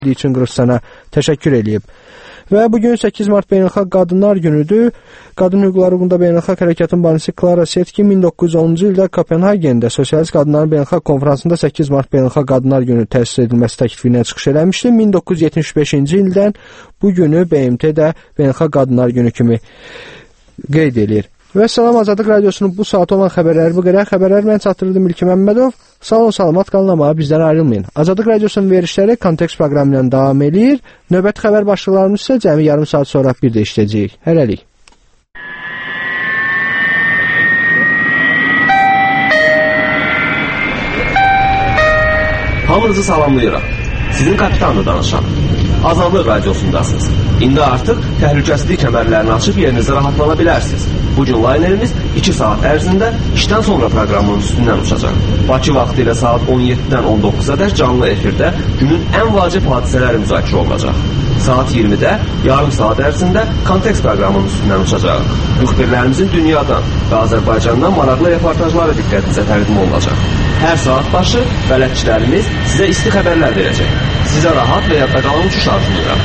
üçün Qırğızstana təşəkkür eləyib. Və bugün 8 mart Beynəlxalq Qadınlar Günüdür. Qadın hüquqları uğrunda Beynəlxalq Hərəkatın banisi Klara Setkin 1910-cu ildə Kopenhagendə Sosialist Qadınların Beynəlxalq Konfransında 8 mart Beynəlxalq Qadınlar Günü təsis edilməsi təklifinə çıxış eləmişdi. 1975-ci ildən bu günü BMT də Beynəlxalq Qadınlar Günü kimi qeyd edir. Və salam, Azadlıq Radiosunun bu saat olan xəbərləri bu qədər. Xəbərləri mən çatdırdım İlki Məmmədov. Sağ olun, salamat qalın, amma bizdən ayrılmayın. Azadlıq Radiosunun verişləri Kontekst proqramı ilə davam edir. Növbəti xəbər başlıqlarımız isə cəmi yarım saat sonra bir də işləyəcəyik. Hələlik. Hamınızı salamlayıraq. Sizin kapitanla danışan. Azadlıq Radiosundasınız. İndi artıq təhlükəsizlik kəmərlərini açıb yerinizə rahatlana bilərsiniz. Bugün laynerimiz 2 saat ərzində işdən sonra proqramının üstündən uçacaq. Bakı vaxtı ilə saat 17-dən 19-a dək canlı efirdə günün ən vacib hadisələri müzakirə olacaq. Saat 20-də yarım saat ərzində Kontekst proqramının üstündən uçacaq. Müxbirlərimizin dünyadan və Azərbaycandan maraqlı reportajları diqqətinizə təqdim olunacaq. Hər saat başı bələdçilərimiz sizə isti xəbərlər verəcək. Sizə rahat və yadda qalan uçuş arzulayıram.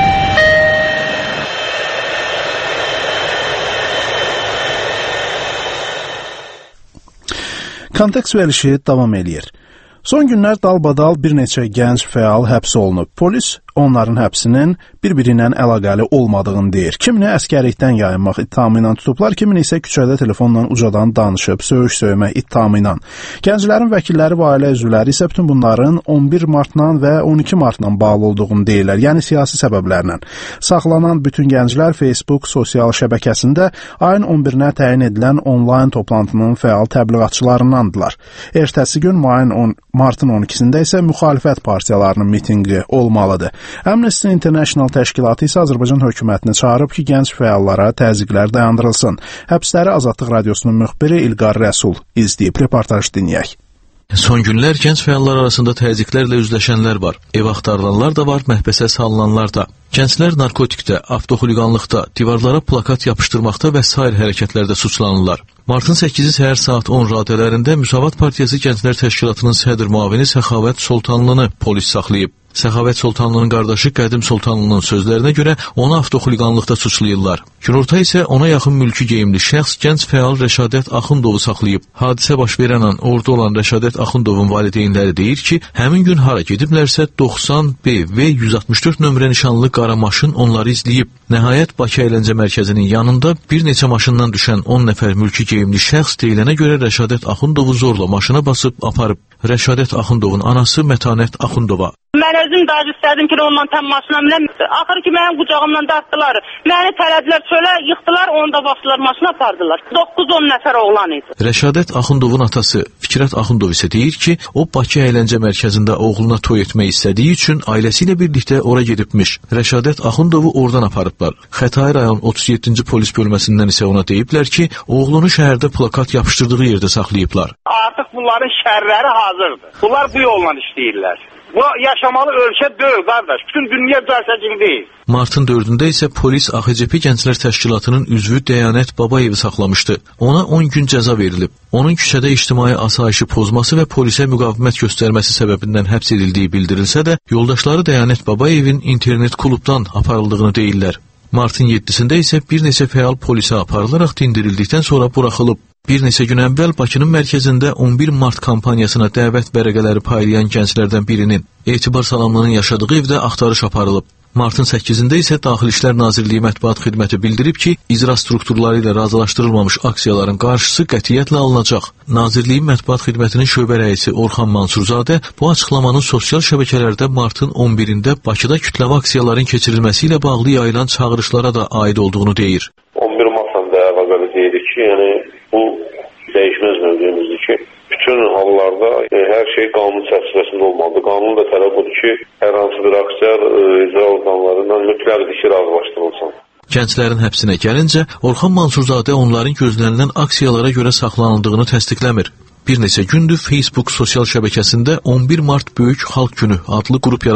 Kontekst verilişi davam eləyir. Son günlər dalbadal bir neçə gənc fəal həbs olunub. Polis onların həbsinin bir-biri ilə əlaqəli olmadığını deyir. Kimini əskərlikdən yayınmaq ittihamı ilə tutublar, kimini isə küçədə telefonla ucadan danışıb, söyüş-söymək ittihamı ilə. Gənclərin vəkilləri və ailə üzvləri isə bütün bunların 11 martla və 12 martla bağlı olduğunu deyirlər, yəni siyasi səbəblərlə. Saxlanan bütün gənclər Facebook sosial şəbəkəsində ayın 11-nə təyin edilən onlayn toplantının fəal təbliğatçılarındandılar. Ertəsi gün martın 12-sində isə müxalifət partiyalarının mitinqi olmalıdır. Amnesty International təşkilatı isə Azərbaycan hökumətini çağırıb ki, gənc fəallara təzyiqlər dayandırılsın. Həbsləri Azadlıq Radiosunun müxbiri İlqar Rəsul izləyib. Reportaj dinləyək. Son günlər gənc fəallar arasında təzyiqlərlə üzləşənlər var. Ev axtarılanlar da var, məhbəsə salınanlar da. Gənclər narkotikdə, avtoxuliqanlıqda, divarlara plakat yapışdırmaqda və sair hərəkətlərdə suçlanırlar. Martın 8-i səhər saat 10 radələrində Müsavat Partiyası Gənclər Təşkilatının sədr müavini Səxavət Soltanlını polis saxlayıb. Səxavət Soltanlının qardaşı Qədim Soltanlının sözlərinə görə onu avtoxuliqanlıqda suçlayırlar. Günorta isə ona yaxın mülki geyimli şəxs gənc fəal Rəşadət Axundovu saxlayıb. Hadisə baş verən an orada olan Rəşadət Axundovun valideynləri deyir ki, həmin gün hara gediblərsə 90B və 164 nömrə nişanlı qara maşın onları izləyib. Nəhayət Bakı əyləncə mərkəzinin yanında bir neçə maşından düşən 10 nəfər mülki geyimli şəxs deyilənə görə Rəşadət Axundovu zorla maşına basıb aparıb. Rəşadət Axundovun anası Mətanət Axundova. Mən özüm daha istədim ki, onunla tam maşına minəm. Axır ki, mənim qucağımdan dartdılar. Məni tələdilər çölə, yıxdılar, onu da basdılar, maşına apardılar. 9-10 nəfər oğlan idi. Rəşadət Axundovun atası Fikrət Axundov isə deyir ki, o Bakı əyləncə mərkəzində oğluna toy etmək istədiyi üçün ailəsi ilə birlikdə ora gedibmiş. Rəşadət Axundovu oradan aparıblar. Xətai rayon 37-ci polis bölməsindən isə ona deyiblər ki, oğlunu şəhərdə plakat yapışdırdığı yerdə saxlayıblar. Artıq bunların şərləri hazırdır. Bunlar bu yolla işləyirlər. Bu yaşamalı ölkə deyil, qardaş. Bütün dünya cəsəcik deyil. Martın 4-də isə polis AXCP Gənclər Təşkilatının üzvü Dəyanət Babayevi saxlamışdı. Ona 10 gün cəza verilib. Onun küçədə ictimai asayişi pozması və polisə müqavimət göstərməsi səbəbindən həbs edildiyi bildirilsə də, yoldaşları Dəyanət Babayevin internet klubdan aparıldığını deyirlər. Martın 7-sində isə bir neçə fəal polisə aparılaraq dindirildikdən sonra buraxılıb. Bir neçə gün əvvəl Bakının mərkəzində 11 mart kampaniyasına dəvət vərəqələri paylayan gənclərdən birinin Etibar Salamlının yaşadığı evdə axtarış aparılıb. Martın 8-də isə Daxili İşlər Nazirliyi Mətbuat Xidməti bildirib ki, icra strukturları ilə razılaşdırılmamış aksiyaların qarşısı qətiyyətlə alınacaq. Nazirliyin Mətbuat Xidmətinin şöbə rəisi Orxan Mansurzadə bu açıqlamanın sosial şəbəkələrdə martın 11-də Bakıda kütləvi aksiyaların keçirilməsi ilə bağlı yayılan çağırışlara da aid olduğunu deyir. 11 martda əlaqəli deyirik ki, yəni bu dəyişməz mövqeyimizdir ki, bütün hallarda hər şey qanun çərçivəsində olmalıdır. Qanun da tələb odur ki, hər hansı bir aksiya icra orqanlarından mütləqdir ki, razılaşdırılsın. Gənclərin həbsinə gəlincə, Orxan Mansurzadə onların gözlənilən aksiyalara görə saxlanıldığını təsdiqləmir. Bir neçə gündür Facebook sosial şəbəkəsində 11 mart Böyük Xalq Günü adlı qrup yaradılıb.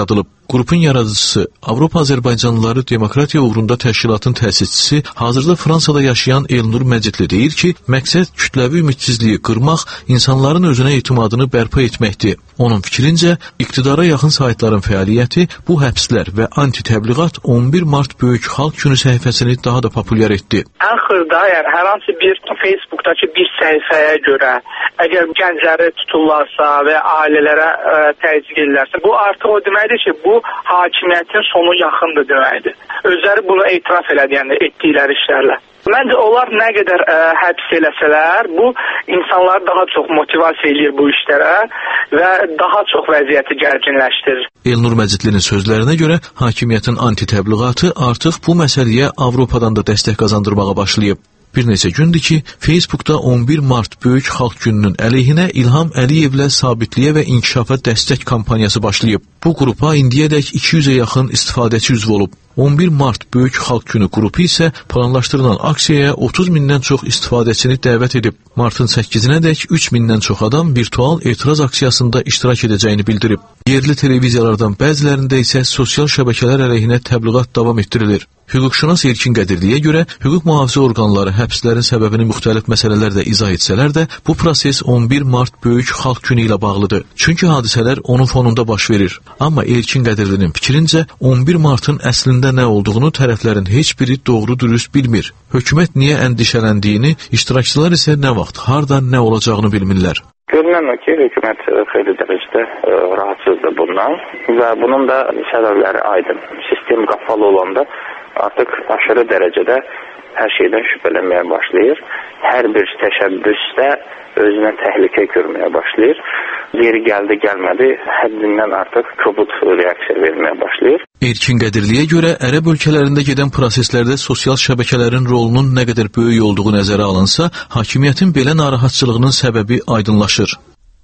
Qrupun yaradıcısı, Avropa Azərbaycanlıları Demokratiya uğrunda təşkilatın təsisçisi, hazırda Fransada yaşayan Elnur Məcidli deyir ki, məqsəd kütləvi ümidsizliyi qırmaq, insanların özünə etimadını bərpa etməkdir. Onun fikrincə, iqtidara yaxın saytların fəaliyyəti bu həbslər və anti-təbliğat 11 Mart Böyük Xalq Günü səhifəsini daha da populyar etdi. Ən xırda, yəni hər hansı bir Facebookdakı bir səhifəyə görə, əgər gəncləri tuturlarsa və ailələrə təzyiq edirlərsə, bu artıq o deməkdir ki, bu hakimiyyətin sonu yaxındır deməkdir. Özləri bunu etiraf elədi, yəni etdikləri işlərlə. Məncə onlar nə qədər həbs eləsələr, bu insanları daha çox motivasiya edir bu işlərə və daha çox vəziyyəti gərginləşdirir. Elnur Məcidlinin sözlərinə görə hakimiyyətin anti-təbliğatı artıq bu məsələyə Avropadan da dəstək qazandırmağa başlayıb. Bir neçə gündür ki, Facebookda 11 Mart Böyük Xalq Gününün əleyhinə İlham Əliyevlə sabitliyə və inkişafa dəstək kampaniyası başlayıb. Bu qrupa indiyədək 200-ə yaxın istifadəçi üzv olub. 11 Mart Böyük Xalq Günü qrupu isə planlaşdırılan aksiyaya 30 mindən çox istifadəçini dəvət edib. Martın 8-nədək 3 mindən çox adam virtual etiraz aksiyasında iştirak edəcəyini bildirib. Yerli televiziyalardan bəzilərində isə sosial şəbəkələr əleyhinə təbliğat davam etdirilir. Hüquqşünas Erkin Qədirliyə görə hüquq mühafizə orqanları həbslərin səbəbini müxtəlif məsələlərdə izah etsələr də, bu proses 11 Mart Böyük Xalq Günü ilə bağlıdır. Çünki hadisələr onun fonunda baş verir. Amma Erkin Qədirlinin fikrincə 11 Martın əslində nə olduğunu tərəflərin heç biri doğru-dürüst bilmir. Hökumət niyə əndişələndiyini, iştirakçılar isə nə vaxt, harda, nə olacağını bilmirlər. Görünən o ki, hökumət xeyli dərəcədə rahatsızdır bundan və bunun da səbəbləri aydın. Sistem qapalı olanda artıq aşırı dərəcədə hər şeydən şübhələnməyə başlayır. Hər bir təşəbbüsdə özünə təhlükə görməyə başlayır. Yeri gəldi, gəlmədi, həddindən artıq kobud reaksiya verməyə başlayır. Erkin Qədirliyə görə ərəb ölkələrində gedən proseslərdə sosial şəbəkələrin rolunun nə qədər böyük olduğu nəzərə alınsa, hakimiyyətin belə narahatçılığının səbəbi aydınlaşır.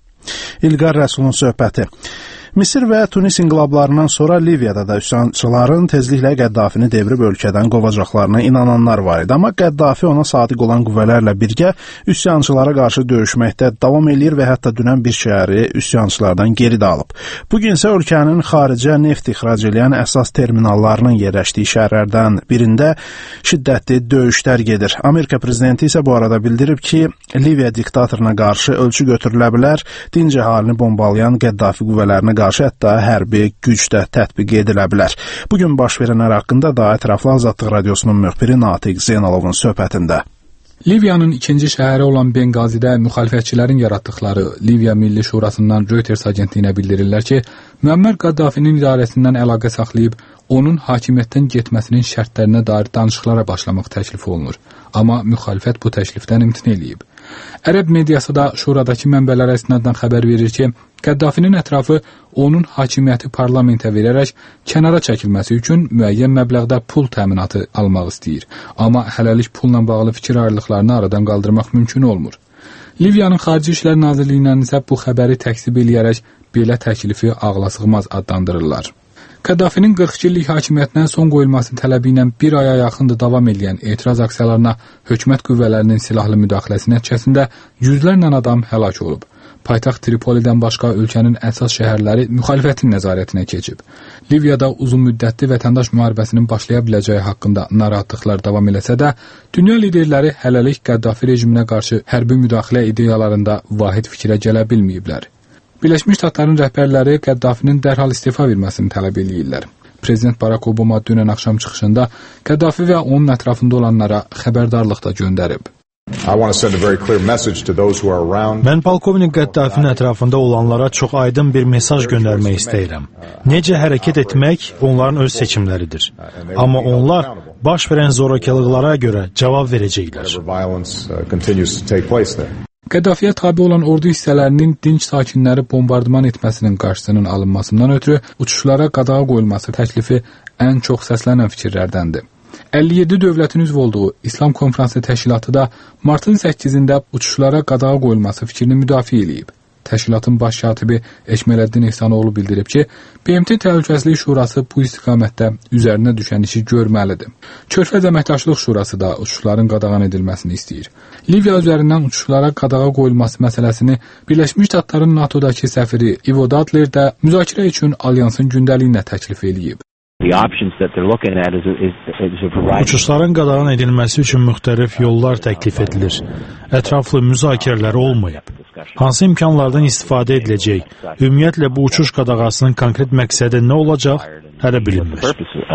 İlqar Rəsulun söhbəti. Misir və Tunis inqilablarından sonra Liviyada da üsyançıların tezliklə Qəddafini devrib ölkədən qovacaqlarına inananlar var idi. Amma Qəddafi ona sadiq olan qüvvələrlə birgə üsyançılara qarşı döyüşməkdə davam eləyir və hətta dünən bir şəhəri üsyançılardan geri də alıb. Bugün isə ölkənin xaricə neft ixrac edən əsas terminallarının yerləşdiyi şəhərlərdən birində şiddətli döyüşlər gedir. Amerika prezidenti isə bu arada bildirib ki, Liviya diktatoruna qarşı ölçü götürülə bilər, dinc əhalini bombalayan Qəddafi qüvvələrinə qarşı hətta hərbi güc də tətbiq edilə bilər. Bugün baş verənlər haqqında daha ətraflı Azadlıq Radiosunun müxbiri Natiq Zeynalovun söhbətində. Liviyanın ikinci şəhəri olan Benqazidə müxalifətçilərin yaratdıqları Liviya Milli Şurasından Reuters agentliyinə bildirirlər ki, Müəmmər Qəddafinin idarəsindən əlaqə saxlayıb, onun hakimiyyətdən getməsinin şərtlərinə dair danışıqlara başlamaq təklifi olunur. Amma müxalifət bu təklifdən imtina eləyib. Ərəb mediası da şuradakı mənbələrə istinadən xəbər verir ki, Qəddafinin ətrafı onun hakimiyyəti parlamentə verərək kənara çəkilməsi üçün müəyyən məbləğdə pul təminatı almaq istəyir. Amma hələlik pulla bağlı fikir ayrılıqlarını aradan qaldırmaq mümkün olmur. Liviyanın Xarici İşlər Nazirliyindən isə bu xəbəri təkzib eləyərək belə təklifi ağlasığmaz adlandırırlar. Qəddafinin 42 illik hakimiyyətinə son qoyulması tələbi ilə bir aya yaxındır davam edən etiraz aksiyalarına hökumət qüvvələrinin silahlı müdaxiləsi nəticəsində yüzlərlə adam həlak olub. Paytaxt Tripolidən başqa ölkənin əsas şəhərləri müxalifətin nəzarətinə keçib. Liviyada uzun müddətli vətəndaş müharibəsinin başlaya biləcəyi haqqında narahatlıqlar davam eləsə də, dünya liderləri hələlik Qəddafi rejiminə qarşı hərbi müdaxilə ideyalarında vahid fikrə gələ bilməyiblər. Birləşmiş Ştatların rəhbərləri Qəddafinin dərhal istefa verməsini tələb eləyirlər. Prezident Barack Obama dünən axşam çıxışında Qəddafi və onun ətrafında olanlara xəbərdarlıq da göndərib. Mən polkovnik Qəddafinin ətrafında olanlara çox aydın bir mesaj göndərmək istəyirəm. Necə hərəkət etmək onların öz seçimləridir. Amma onlar baş verən zorakılıqlara görə cavab verəcəklər. Qəddafiyə tabi olan ordu hissələrinin dinc sakinləri bombardman etməsinin qarşısının alınmasından ötürü uçuşlara qadağa qoyulması təklifi ən çox səslənən fikirlərdəndir. 57 dövlətin üzv olduğu İslam Konfransı Təşkilatı da martın 8-də uçuşlara qadağa qoyulması fikrini müdafiə eləyib. Təşkilatın baş katibi Eşmələddin İhsanoğlu bildirib ki, BMT Təhlükəsizlik Şurası bu istiqamətdə üzərinə düşən işi görməlidir. Körfəz Əməkdaşlıq Şurası da uçuşların qadağan edilməsini istəyir. Liviya üzərindən uçuşlara qadağa qoyulması məsələsini Birləşmiş Ştatların NATOdakı səfiri Ivo Dadler də müzakirə üçün alyansın gündəliyinə təklif edib. Uçuşların qadağan edilməsi üçün müxtəlif yollar təklif edilir. Ətraflı müzakirələr olmayıb. Hansı imkanlardan istifadə ediləcək? Ümumiyyətlə bu uçuş qadağasının konkret məqsədi nə olacaq? Hələ bilinmir.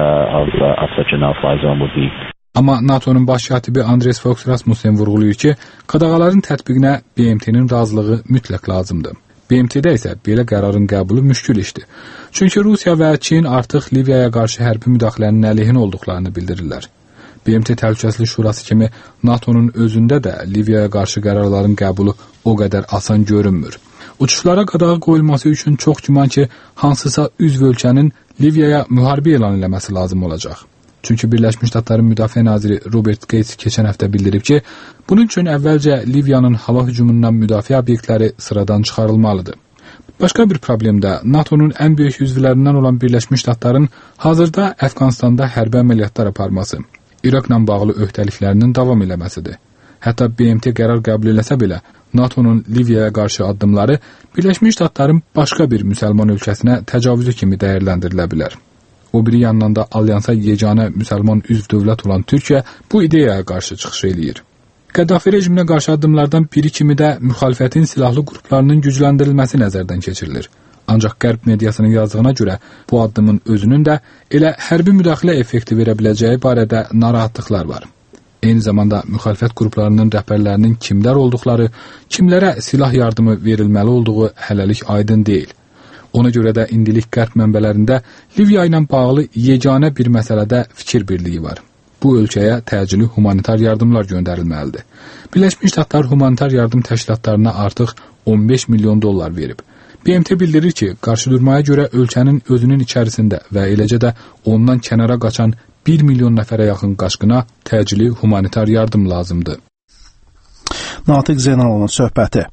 Amma NATO'nun baş katibi Andres Fogh Rasmussen vurğulayır ki, qadağaların tətbiqinə BMT-nin razılığı mütləq lazımdır. BMT-də isə belə qərarın qəbulu müşkül işdir. Çünki Rusiya və Çin artıq Liviyaya qarşı hərbi müdaxilənin əleyhinə olduqlarını bildirirlər. BMT Təhlükəsizlik Şurası kimi NATO'nun özündə də Liviyaya qarşı qərarların qəbulu o qədər asan görünmür. Uçuşlara qadağa qoyulması üçün çox güman ki, hansısa üzv ölkənin Liviyaya müharibə elan eləməsi lazım olacaq. Çünki Birləşmiş Ştatların Müdafiə naziri Robert Gates keçən həftə bildirib ki, bunun üçün əvvəlcə Liviyanın hava hücumundan müdafiə obyektləri sıradan çıxarılmalıdır. Başqa bir problem də NATO'nun ən böyük üzvlərindən olan Birləşmiş Ştatların hazırda Əfqanistanda hərbi əməliyyatlar aparması, İraqla bağlı öhdəliklərinin davam eləməsidir. Hətta BMT qərar qəbul eləsə belə, NATO'nun Liviyaya qarşı addımları Birləşmiş Ştatların başqa bir müsəlman ölkəsinə təcavüzü kimi dəyərləndirilə bilər. O biri yandan da alyansa yeganə müsəlman üzv dövlət olan Türkiyə bu ideyaya qarşı çıxış eləyir. Qəddafi rejiminə qarşı addımlardan biri kimi də müxalifətin silahlı qruplarının gücləndirilməsi nəzərdən keçirilir. Ancaq Qərb mediasının yazdığına görə bu addımın özünün də elə hərbi müdaxilə effekti verə biləcəyi barədə narahatlıqlar var. Eyni zamanda müxalifət qruplarının rəhbərlərinin kimlər olduqları, kimlərə silah yardımı verilməli olduğu hələlik aydın deyil. Ona görə də indilik Qərb mənbələrində Liviya ilə bağlı yeganə bir məsələdə fikir birliyi var. Bu ölkəyə təcili humanitar yardımlar göndərilməlidir. Birləşmiş Ştatlar humanitar yardım təşkilatlarına artıq 15 milyon dollar verib. BMT bildirir ki, qarşıdurmaya görə ölkənin özünün içərisində və eləcə də ondan kənara qaçan 1 milyon nəfərə yaxın qaçqına təcili humanitar yardım lazımdır. Natiq Zeynalovun söhbəti.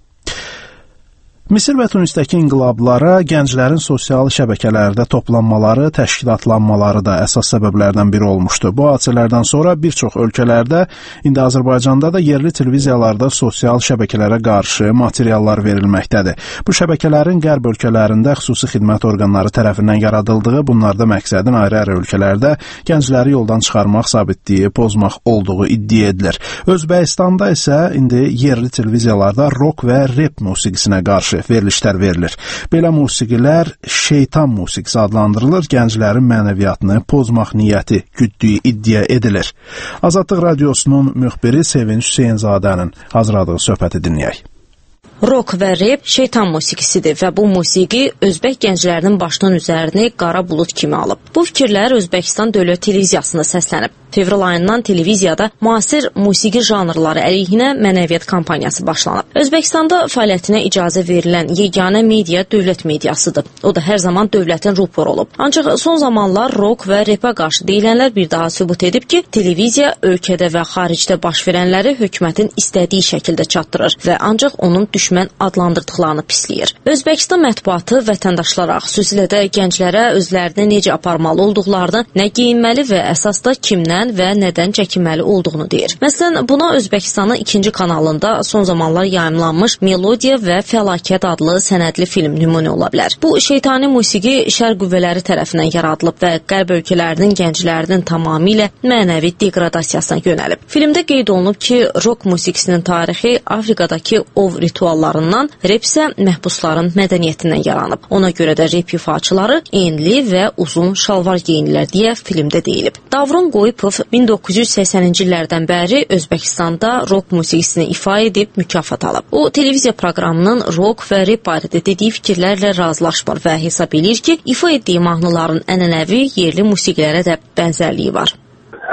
Misir və Tunisdəki inqilablara gənclərin sosial şəbəkələrdə toplanmaları, təşkilatlanmaları da əsas səbəblərdən biri olmuşdu. Bu hadisələrdən sonra bir çox ölkələrdə, indi Azərbaycanda da yerli televiziyalarda sosial şəbəkələrə qarşı materiallar verilməkdədir. Bu şəbəkələrin Qərb ölkələrində xüsusi xidmət orqanları tərəfindən yaradıldığı, bunlarda məqsədin ayrı-ayrı ölkələrdə gəncləri yoldan çıxarmaq, sabitliyi pozmaq olduğu iddia edilir. Özbəkistanda isə indi yerli televiziyalarda rock və rap musiqisinə qarşı verilişlər verilir. Belə musiqilər şeytan musiqisi adlandırılır, gənclərin mənəviyyatını pozmaq niyyəti güddüyü iddia edilir. Azadlıq Radiosunun müxbiri Sevinç Hüseynzadənin hazırladığı söhbəti dinləyək. Rock və rap şeytan musiqisidir və bu musiqi Özbək gənclərinin başının üzərini qara bulut kimi alıb. Bu fikirlər Özbəkistan Dövlət Televiziyasında səslənib. Fevral ayından televiziyada müasir musiqi janrları əleyhinə mənəviyyat kampaniyası başlanıb. Özbəkistanda fəaliyyətinə icazə verilən yeganə media dövlət mediasıdır. O da hər zaman dövlətin ruporu olub. Ancaq son zamanlar rock və rapə qarşı deyilənlər bir daha sübut edib ki, televiziya ölkədə və xaricdə baş verənləri hökumətin istədiyi şəkildə çatdırır və ancaq onun düşmən adlandırdıqlarını pisləyir. Özbəkistan mətbuatı vətəndaşlara, xüsusilə də gənclərə özlərini necə aparmalı olduqlarını, nə geyinməli və əsasda kimdən və nədən çəkinməli olduğunu deyir. Məsələn, buna Özbəkistanın 2-ci kanalında son zamanlar yayımlanmış Melodiya və Fəlakət adlı sənədli film nümunə ola bilər. Bu şeytani musiqi şərq qüvvələri tərəfindən yaradılıb və Qərb ölkələrinin gənclərinin tamamilə mənəvi degradasiyasına yönəlib. Filmdə qeyd olunub ki, rock musiqisinin tarixi Afrikadakı ov rituallarından, rap isə məhbusların mədəniyyətindən yaranıb. Ona görə də rap ifaçıları enli və uzun şalvar geyinirlər deyə filmdə deyilib. Davron Qoyupov 1980-ci illərdən bəri Özbəkistanda rock musiqisini ifa edib mükafat alıb. O, televiziya proqramının rock və rap barədə dediyi fikirlərlə razılaşmır və hesab edir ki, ifa etdiyi mahnıların ənənəvi yerli musiqilərə də bənzərliyi var.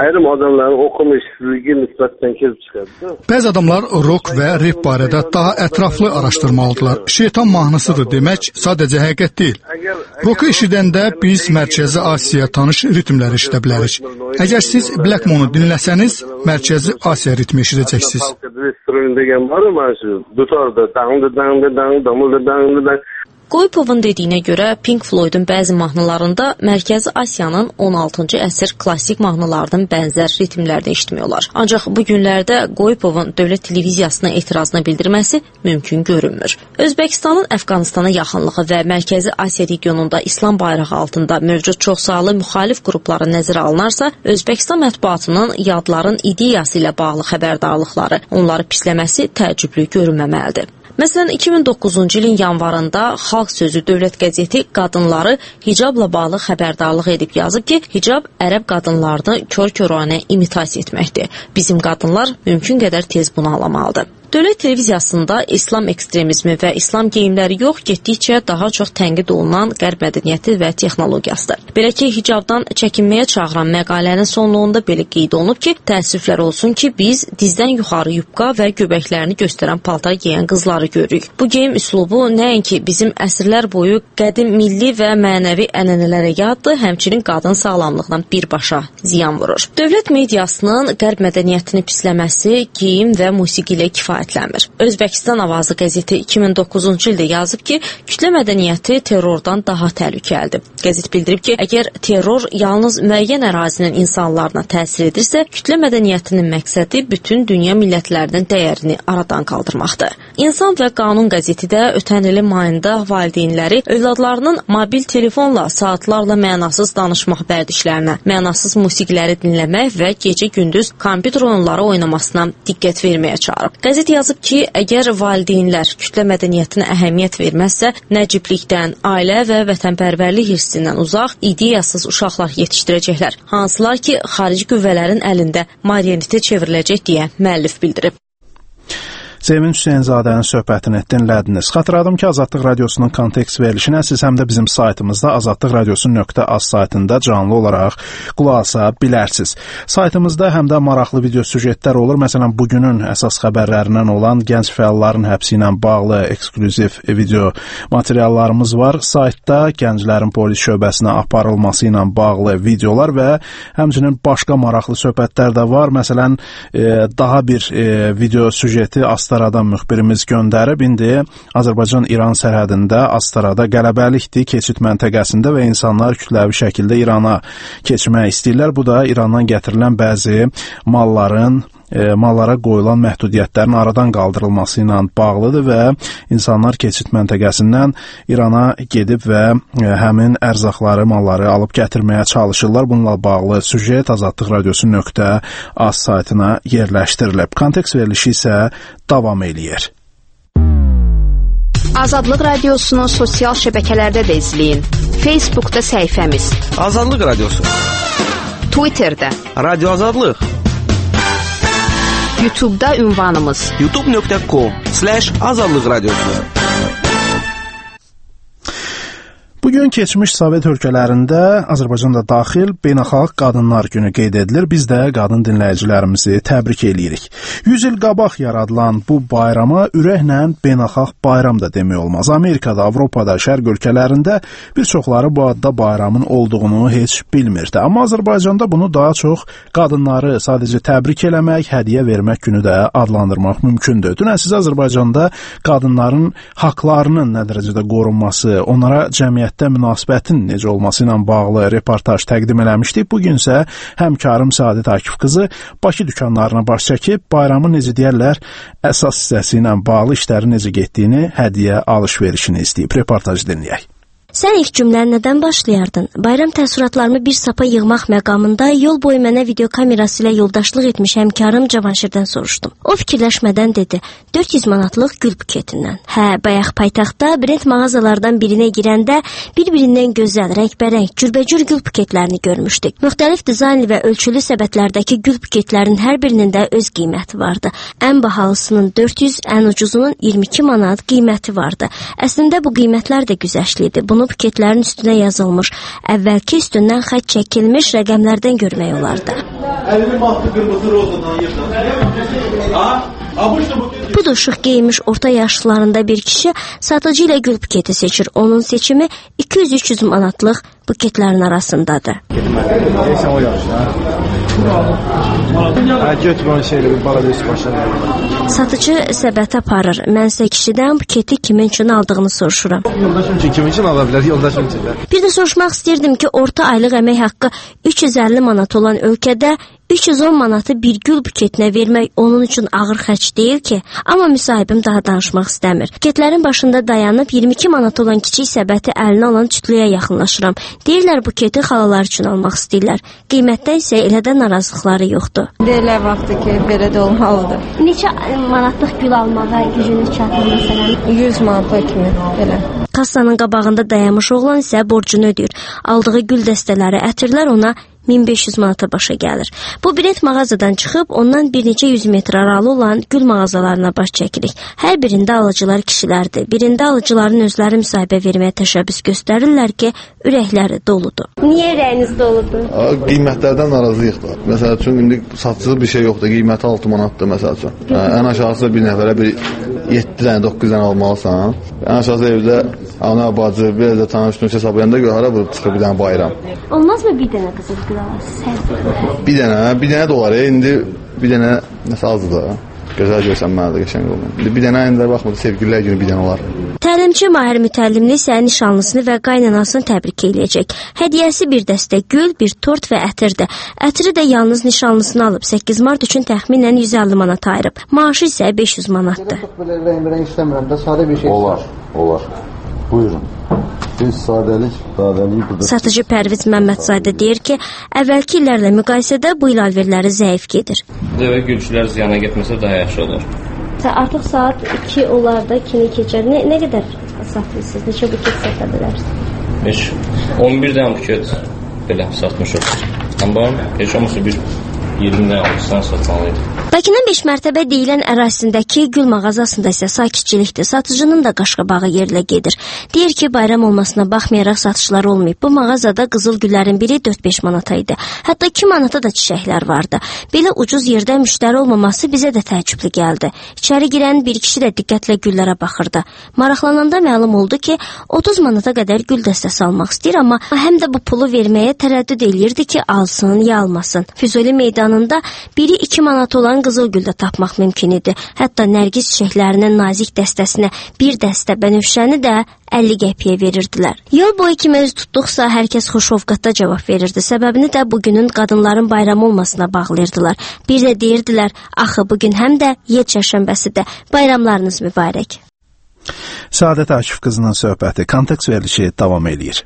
ayrım adamların okuma işsizliği nisbətən kezdib çıxardı. Bəzi adamlar rock və rap barədə daha ətraflı araşdırmalıdırlar. Şeytan mahnısıdır demək sadəcə həqiqət deyil. Rock'u eşidəndə biz Mərkəzi Asiya tanış ritmləri eşidə bilərik. Əgər siz Black Moon'u dinləsəniz, Mərkəzi Asiya ritmi eşidəcəksiniz. Qoypovun dediyinə görə Pink Floyd'un bəzi mahnılarında Mərkəzi Asiyanın 16-cı əsr klassik mahnılarının bənzər ritmlərini eşitmiyorlar. Ancaq bu günlərdə Qoypovun dövlət televiziyasına etirazını bildirməsi mümkün görünmür. Özbəkistanın Əfqanistana yaxınlığı və Mərkəzi Asiya regionunda İslam bayrağı altında mövcud çoxsaylı müxalif qrupları nəzərə alınarsa, Özbəkistan mətbuatının yadların ideyası ilə bağlı xəbərdarlıqları onları pisləməsi təəccüblü görünməməlidir. Məsələn, 2009-cu ilin yanvarında Xalq Sözü Dövlət qəzeti qadınları hicabla bağlı xəbərdarlıq edib yazıb ki, hicab ərəb qadınlarını kör-körənə imitasiya etməkdir. Bizim qadınlar mümkün qədər tez bunu alamalıdır. Dövlət televiziyasında İslam ekstremizmi və İslam geyimləri yox, getdikcə daha çox tənqid olunan qərb mədəniyyəti və texnologiyasıdır. Belə ki, hicabdan çəkinməyə çağıran məqalənin sonluğunda belə qeyd olunub ki, təəssüflər olsun ki, biz dizdən yuxarı yubqa və göbəklərini göstərən paltar geyən qızları görürük. Bu geyim üslubu nəinki bizim əsrlər boyu qədim milli və mənəvi ənənələrə yaddır, həmçinin qadın sağlamlığından birbaşa ziyan vurur. Dövlət mediasının qərb mədəniyyətini pisləməsi geyim və musiqi ilə kifayətlənmir. Özbəkistan Avazı qəzeti 2009-cu ildə yazıb ki, kütlə mədəniyyəti terrordan daha təhlükəlidir. Qəzet bildirib ki, əgər terror yalnız müəyyən ərazinin insanlarına təsir edirsə, kütlə mədəniyyətinin məqsədi bütün dünya millətlərinin dəyərini aradan qaldırmaqdır. İnsan və Qanun qəzeti də ötən ilin mayında valideynləri övladlarının mobil telefonla saatlarla mənasız danışmaq vərdişlərinə, mənasız musiqiləri dinləmək və gecə-gündüz kompüter oyunları oynamasına diqqət verməyə çağırıb. Qəzet yazıb ki, əgər valideynlər kütlə mədəniyyətinə əhəmiyyət verməzsə, nəciblikdən, ailə və vətənpərvərlik hirsindən uzaq, ideyasız uşaqlar yetişdirəcəklər. Hansılar ki, xarici qüvvələrin əlində marionetə çevriləcək deyə müəllif bildirib. Sevinç Hüseynzadənin söhbətini dinlədiniz. Xatırladım ki, Azadlıq Radiosunun kontekst verilişinə siz həm də bizim saytımızda azadlıqradiosu.az saytında canlı olaraq qulaq asa bilərsiniz. Saytımızda həm də maraqlı video süjetlər olur. Məsələn, bugünün əsas xəbərlərindən olan gənc fəalların həbsi ilə bağlı eksklüziv video materiallarımız var. Saytda gənclərin polis şöbəsinə aparılması ilə bağlı videolar və həmçinin başqa maraqlı söhbətlər də var. Məsələn, daha bir video süjeti Astaradan müxbirimiz göndərib, indi Azərbaycan-İran sərhədində Astarada qələbəlikdir keçid məntəqəsində və insanlar kütləvi şəkildə İrana keçmək istəyirlər. Bu da İrandan gətirilən bəzi mallara qoyulan məhdudiyyətlərin aradan qaldırılması ilə bağlıdır və insanlar keçid məntəqəsindən İrana gedib və həmin ərzaqları, malları alıb gətirməyə çalışırlar. Bununla bağlı süjet Azadlıq Radiosu.az saytına yerləşdirilib. Kontekst verilişi isə davam eləyir. Azadlıq Radiosunu sosial şəbəkələrdə də izləyin. Facebookda səhifəmiz Azadlıq Radiosu, Twitterdə Radio Azadlıq, YouTube'da ünvanımız youtube.com/Azadlıq Radiosu. Bugün keçmiş Sovet ölkələrində, Azərbaycan da daxil, Beynəlxalq Qadınlar Günü qeyd edilir. Biz də qadın dinləyicilərimizi təbrik eləyirik. 100 il qabaq yaradılan bu bayrama ürəklə beynəlxalq bayram da demək olmaz. Amerikada, Avropada, şərq ölkələrində bir çoxları bu adda bayramın olduğunu heç bilmirdi. Amma Azərbaycanda bunu daha çox qadınları sadəcə təbrik eləmək, hədiyyə vermək günü də adlandırmaq mümkündür. Dünən siz Azərbaycanda qadınların haqlarının nə dərəcədə qorunması, onlara cəmiyyət münasibətin necə olması ilə bağlı reportaj təqdim eləmişdik. Bugün isə həmkarım Səadət Akif qızı Bakı dükanlarına baş çəkib, bayramın necə deyərlər, əsas hissəsi ilə bağlı işlərin necə getdiyini, hədiyyə alış-verişini istəyib. Reportajı dinləyək. Sən ilk cümləni nədən başlayardın? Bayram təəssüratlarımı bir sapa yığmaq məqamında yol boyu mənə video kamerası ilə yoldaşlıq etmiş həmkarım Cavanşirdən soruşdum. O fikirləşmədən dedi, 400 manatlıq gül buketindən. Hə, bayaq paytaxtda brend mağazalardan birinə girəndə bir-birindən gözəl, rəngbərəng, cürbəcür gül buketlərini görmüşdük. Müxtəlif dizaynlı və ölçülü səbətlərdəki gül buketlərin hər birinin də öz qiyməti vardı. Ən bahalısının 400, ən ucuzunun 22 manat qiyməti vardı. Əslində bu qiymətlər də güzəştli idi. Bunu bunu buketlərin üstünə yazılmış, əvvəlki üstündən xətt çəkilmiş rəqəmlərdən görmək olardı. Budur, şıq geyinmiş orta yaşlarında bir kişi satıcı ilə gül buketi seçir. Onun seçimi 200-300 manatlıq buketlərin arasındadır. Satıcı səbət aparır. Mən isə kişidən buketi kimin üçün aldığını soruşuram. Yoldaşım üçün, kimin üçün ala bilər? Yoldaşım üçün. Bir də soruşmaq istəyirdim ki, orta aylıq əmək haqqı 350 manat olan ölkədə 310 manatı bir gül buketinə vermək onun üçün ağır xərc deyil ki, amma müsahibim daha danışmaq istəmir. Buketlərin başında dayanıb 22 manat olan kiçik səbəti əlinə alan cütlüyə yaxınlaşıram. Deyirlər buketi xalalar üçün almaq istəyirlər. Qiymətdən isə elə də narazılıqları yoxdur. Elə vaxtı ki, belə də olmalıdır. Neçə manatlıq gül almağa gücünüz çatır məsələn? 100 manata kimi belə. Kassanın qabağında dayanmış oğlan isə borcunu ödəyir. Aldığı gül dəstələri, ətirlər ona 1500 manata başa gəlir. Bu bilet mağazadan çıxıb ondan bir neçə 100 metr aralı olan gül mağazalarına baş çəkirik. Hər birində alıcılar kişilərdir. Birində alıcıların özləri müsahibə verməyə təşəbbüs göstərirlər ki, ürəkləri doludur. Niyə ürəyiniz doludur? Qiymətlərdən narazıyıqdır. Məsəl üçün, indi satıcı bir şey yoxdur. Qiyməti 6 manatdır məsəl üçün. Ən aşağısı bir nəfərə bir 7 dənə, 9 dənə almalısan. Ən aşağısı evdə ana, bacı, bir də tanış nüs hesablayanda hara vurub çıxır bir dənə bayram. Olmazmı bir dənə qızıl gül alasınız? Bir dənə də olar. İndi bir dənə nəsə azdır. Gözəl görsənməlidir, qəşəng olmalı. Bir dənə indi baxmadı, sevgililər günü bir dənə olar. Təlimçi Mahir Mütəllimli isə nişanlısını və qaynanasını təbrik eləyəcək. Hədiyyəsi bir dəstə gül, bir tort və ətirdir. Ətiri də yalnız nişanlısını alıb 8 mart üçün təxminən 150 manat ayırıb. Maaşı isə 500 manatdır. Rəng istəmirəm də, sadə bir şey. Olar. Buyurun. Biz sadəlik burada... Satıcı Pərviz Məmmədzadə deyir ki, əvvəlki illərlə müqayisədə bu il alverləri zəif gedir. Və gülçülər ziyana getməsə daha yaxşı olur. Artıq saat 2 olarda, 2-ni keçər. Nə qədər satmışsınız? Neçə buket sata bilərsiniz? 11 dənə buket belə satmışıq. Amma heç olmasa bir 20 dənə alırsan satmalıydı. Bakının 5 mərtəbə deyilən ərazisindəki gül mağazasında isə sakitçilikdir. Satıcının da qaşqabağı yerlə gedir. Deyir ki, bayram olmasına baxmayaraq satışlar olmayıb. Bu mağazada qızıl güllərin biri 4-5 manata idi. Hətta 2 manata da çiçəklər vardı. Belə ucuz yerdə müştəri olmaması bizə də təəccüblü gəldi. İçəri girən bir kişi də diqqətlə güllərə baxırdı. Maraqlananda məlum oldu ki, 30 manata qədər gül dəstəsi almaq istəyir, amma həm də bu pulu verməyə tərəddüd eləyirdi ki, alsın ya almasın. Füzuli meydanında biri 2 manat olan qızıl gül də tapmaq mümkün idi. Hətta nərgiz çiçəklərinin nazik dəstəsinə bir dəstə bənövşəni də 50 qəpiyə verirdilər. Yol boyu kimi öz tutduqsa hər kəs xoşovqatda cavab verirdi. Səbəbini də bugünün qadınların bayramı olmasına bağlayırdılar. Bir də deyirdilər, axı bugün həm də Yed çərşənbəsidir. Bayramlarınız mübarək. Səadət Akif qızının söhbəti kontekst verilişi davam eləyir.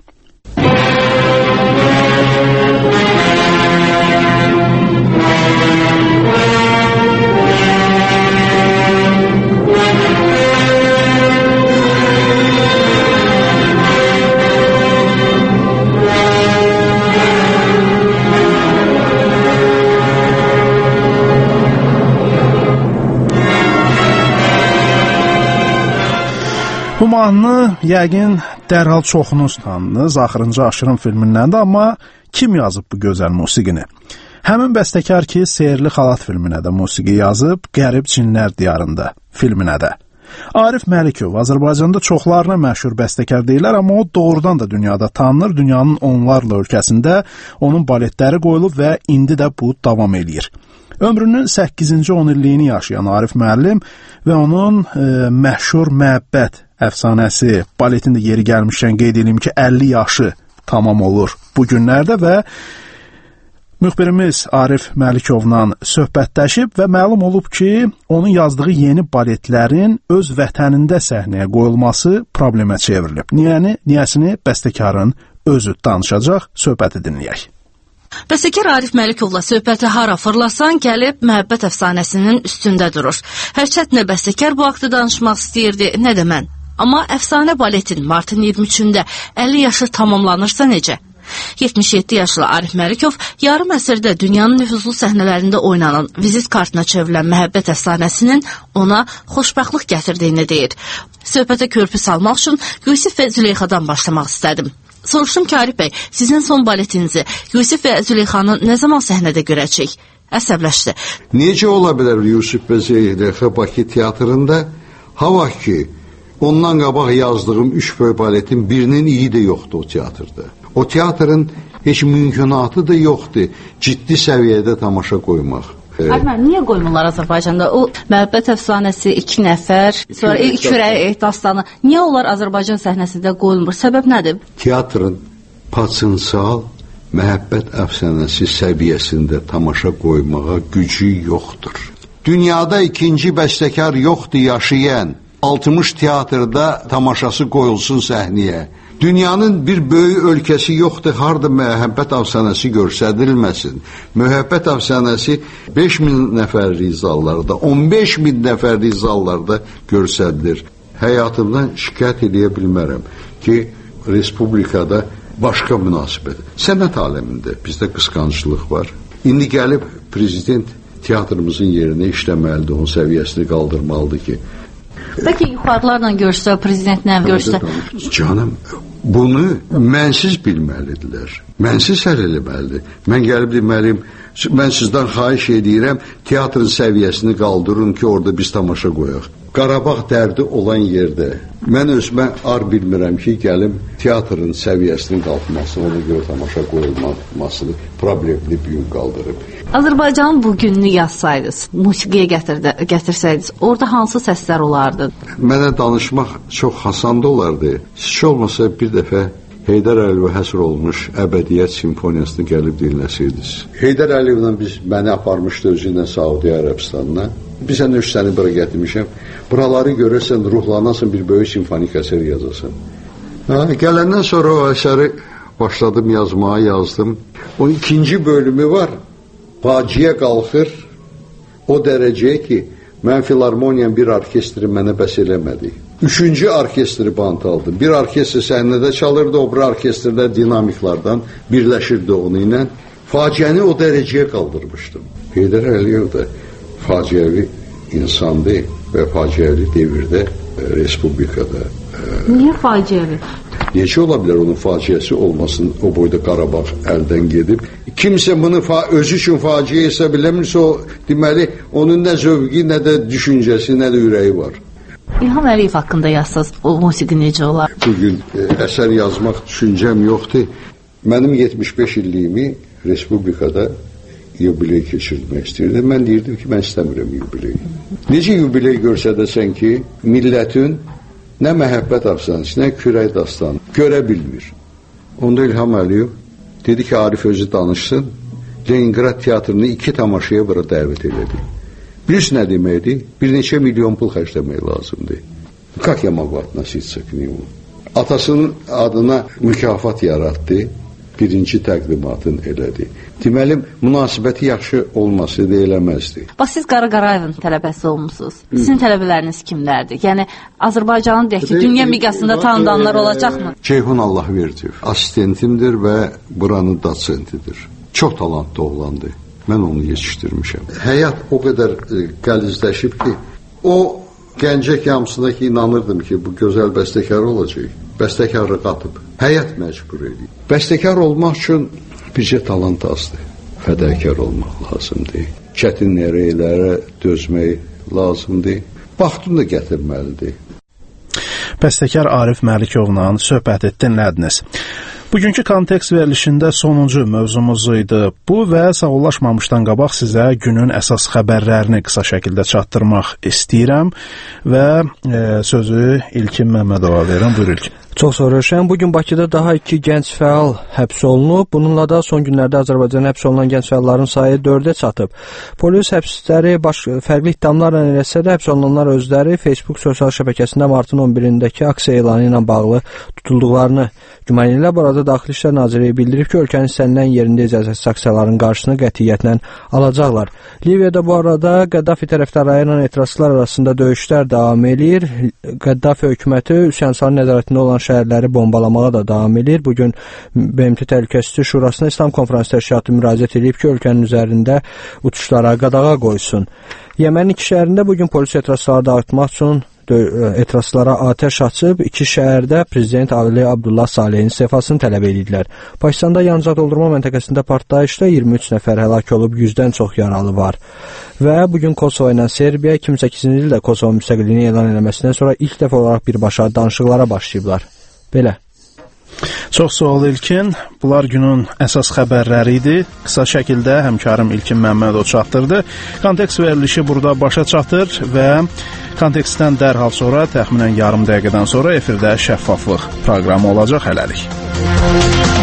Bu mahnı yəqin dərhal çoxunuz tanıdınız, Axırıncı Aşırın filmindən də, amma kim yazıb bu gözəl musiqini? Həmin bəstəkar ki, Sehirli Xalat filminə də musiqi yazıb, Qərib Cinlər Diyarında filminə də. Arif Məlikov Azərbaycanda çoxlarına məşhur bəstəkar deyilər, amma o doğrudan da dünyada tanınır. Dünyanın onlarla ölkəsində onun baletləri qoyulub və indi də bu davam eləyir. Ömrünün 8-ci 10 illiyini yaşayan Arif müəllim və onun məşhur Məhəbbət əfsanəsi, baletin də yeri gəlmişkən qeyd edeyim ki, 50 yaşı tamam olur bu günlərdə və müxbirimiz Arif Məlikovla söhbətləşib və məlum olub ki, onun yazdığı yeni baletlərin öz vətənində səhnəyə qoyulması problemə çevrilib. Niyəsini bəstəkarın özü danışacaq, söhbəti dinləyək. Bəstəkar Arif Məlikovla söhbəti hara fırlasan gəlib Məhəbbət əfsanəsinin üstündə durur. Hərçət nə bəstəkar bu haqda danışmaq istəyirdi, nə də mən. Amma əfsanə baletin martın 23-də 50 yaşı tamamlanırsa necə? 77 yaşlı Arif Məlikov yarım əsrdə dünyanın nüfuzlu səhnələrində oynanan vizit kartına çevrilən məhəbbət əfsanəsinin ona xoşbəxtlik gətirdiyini deyir. Söhbətə körpü salmaq üçün Yusif və Züleyxadan başlamaq istədim. Soruşdum ki, Arif bəy, sizin son baletinizi Yusif və Züleyxanı nə zaman səhnədə görəcək? Əsəbləşdi. Necə ola bilər Yusif və Züleyxa Bakı teatrında? Hava ki, ondan qabaq yazdığım 3 baletin birinin iyi də yoxdur o teatrda. O teatrın heç mümkünatı da yoxdur ciddi səviyyədə tamaşa qoymaq. Arif, niyə qoymurlar Azərbaycanda? O məhəbbət əfsanəsi, 2 nəfər, sonra ilk ürək dastanı, niyə onlar Azərbaycan səhnəsində qoyulmur? Səbəb nədir? Teatrın potensial məhəbbət əfsanəsi səviyyəsində tamaşa qoymağa gücü yoxdur. Dünyada ikinci bəstəkar yoxdur yaşayan, 60 teatrda tamaşası qoyulsun səhnəyə. Dünyanın bir böyük ölkəsi yoxdur, harda məhəbbət əfsanəsi göstərilməsin. Məhəbbət əfsanəsi 5000 nəfərlik zallarda, 15000 nəfərlik zallarda göstərilir. Həyatımdan şikayət edə bilmərəm ki, respublikada başqa münasibət. Sənət aləmində bizdə qısqanclıq var. İndi gəlib prezident teatrımızın yerinə işləməlidir, onun səviyyəsini qaldırmalıdır ki. Bəlkə yuxarılarla görsə, prezidentlə görsə. Canım, bunu mənsiz bilməlidirlər. Mənsiz həll eləməlidir. Mən gəlib deməliyim, mən sizdən xahiş edirəm, teatrın səviyyəsini qaldırın ki, orada biz tamaşa qoyaq. Qarabağ dərdi olan yerdə mən özümə ar bilmirəm ki, gəlim teatrın səviyyəsinin qalxması, ona görə tamaşa qoyulmasını problemini büyük qaldırıb. Azərbaycanın bu gününü yazsaydınız, musiqiyə gətirsəydiniz, orada hansı səslər olardı? Mənə danışmaq çox hasanda olardı. Heç olmasa bir dəfə Heydər Əliyevə həsr olmuş Əbədiyyət simfoniyasını gəlib dinləsirdiniz. Heydər Əliyevlə məni aparmışdı özü ilə Saudi Ərəbistanına. Biz sən üç səni bura gətirmişəm. Buraları görürsən, ruhlanasan, bir böyük simfonik əsər yazasan. Gələndən sonra o əsəri başladım yazmağa, yazdım. O ikinci bölümü var. Faciə qalxır o dərəcəyə ki, mən filarmoniyan bir orkestri mənə bəs eləmədi. 3-cü orkestri bant aldım. Bir orkestr səhnədə çalırdı, o bir orkestrlər dinamiklardan birləşirdi onu ilə. Faciəni o dərəcəyə qaldırmışdım. Heydər Əliyev də faciəvi insandır və faciəli devirdə respublikada. Niyə faciəvi? Necə ola bilər onun faciəsi olmasın, o boyda Qarabağ əldən gedib. Kimsə bunu özü üçün faciə hesab eləmirsə, o deməli, onun nə zövqi, nə də düşüncəsi, nə də ürəyi var. İlham Əliyev haqqında yazsaz, o musiqi necə olar? Bugün əsər yazmaq düşüncəm yoxdur. Mənim 75 illiyimi respublikada yubiley keçirmək istəyirdim. Mən deyirdim ki, mən istəmirəm yubiley. Necə yubiley görsədəsən ki, millətin nə məhəbbət əfsanəsi, nə kürək dastanı görə bilmir. Onda İlham Əliyev dedi ki, Arif özü danışsın, Leningrad teatrını 2 tamaşaya bura dəvət elədi. Bilirsiniz nə deməkdir? Bir neçə milyon pul xərcləmək lazımdır. Как я могу относиться к нему? Atasının adına mükafat yaratdı, birinci təqdimatını elədi. Deməli, münasibəti yaxşı olması deyiləməzdi. Bax, siz Qara Qarayevin tələbəsi olmuşsunuz. Sizin tələbələriniz kimlərdir? Yəni, Azərbaycanın deyək ki, dünya miqyasında tanıdanlar olacaqmı? Ceyhun Allahverdiyev asistentimdir və buranın dosentidir. Çox talantlı oğlandır. Mən onu yetişdirmişəm. Həyat o qədər qəlizləşib ki, o gəncək yamsına ki, inanırdım ki, bu gözəl bəstəkar olacaq. Bəstəkarı qatıb. Həyat məcbur edir. Bəstəkar olmaq üçün bircə talant azdır. Fədakar olmaq lazımdır. Çətin rəylərə dözmək lazımdır. Vaxtını da gətirməlidir. Bəstəkar Arif Məlikovla söhbət dinlədiniz. Bugünkü kontekst verilişində sonuncu mövzumuz idi. Bu və sağollaşmamışdan qabaq sizə günün əsas xəbərlərini qısa şəkildə çatdırmaq istəyirəm və sözü İlkin Məmmədova verirəm. Buyur İlkin. Çox sağ olun. Bugün Bakıda daha 2 gənc fəal həbs olunub. Bununla da son günlərdə Azərbaycanda həbs olunan gənc fəalların sayı 4-ə çatıb. Polis həbsləri fərqli ittihamlarla eləsə də həbs olunanlar özləri Facebook sosial şəbəkəsində martın 11-dəki aksiya elanı ilə bağlı tutulduqlarını güman edirlər. Burada Daxili İşlər Nazirliyi bildirib ki, ölkənin istənilən yerində icazəsiz aksiyaların qarşısını qətiyyətlə alacaqlar. Liviyada bu arada Qəddafi tərəfdarları ilə etirazçılar arasında döyüşlər davam edir. Qəddafi hökuməti üsyançıların nəzarətində olan şəhərləri bombalamağa da davam edir. Bugün BMT Təhlükəsizlik Şurasına İslam Konfransı Təşkilatı müraciət edib ki, ölkənin üzərində uçuşlara qadağa qoysun. Yemənin 2 şəhərində bugün polis etirazları dağıtmaq üçün etirazlara atəş açıb, 2 şəhərdə Prezident Ali Abdullah Salehin istifasını tələb edirlər. Pakistanda yanacaq doldurma məntəqəsində partlayışda 23 nəfər həlak olub, 100-dən çox yaralı var. Və bugün Kosovo ilə Serbiya 2008-ci ildə Kosovo müstəqilliyini elan etməsindən sonra ilk dəfə olaraq birbaşa danışıqlara başlayıblar. Belə. Çox sağ ol İlkin. Bunlar günün əsas xəbərləri idi. Qısa şəkildə həmkarım İlkin Məmmədov çatdırdı. Kontekst verilişi burada başa çatır və kontekstdən dərhal sonra, təxminən yarım dəqiqədən sonra efirdə şəffaflıq proqramı olacaq. Hələlik.